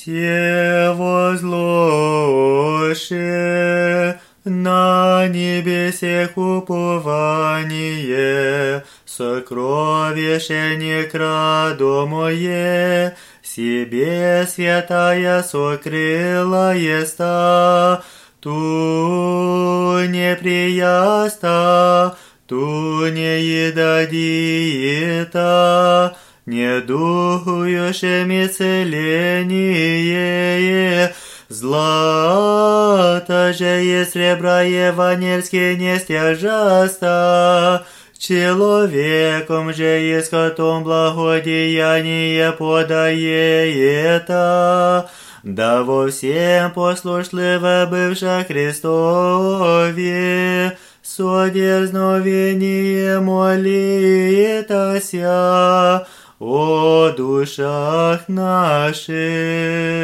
Все возложи на небесех упование, сокровище некрадомое, себе святая сокрыла еста, ту неприяста, ту не едадиета, не духующими целение, злато же и сребра евангельские не стяжаста, человеком же и скотом благодеяние подае это, да во всем послушливо бывших Христове, со дерзновение молитася о душах наших.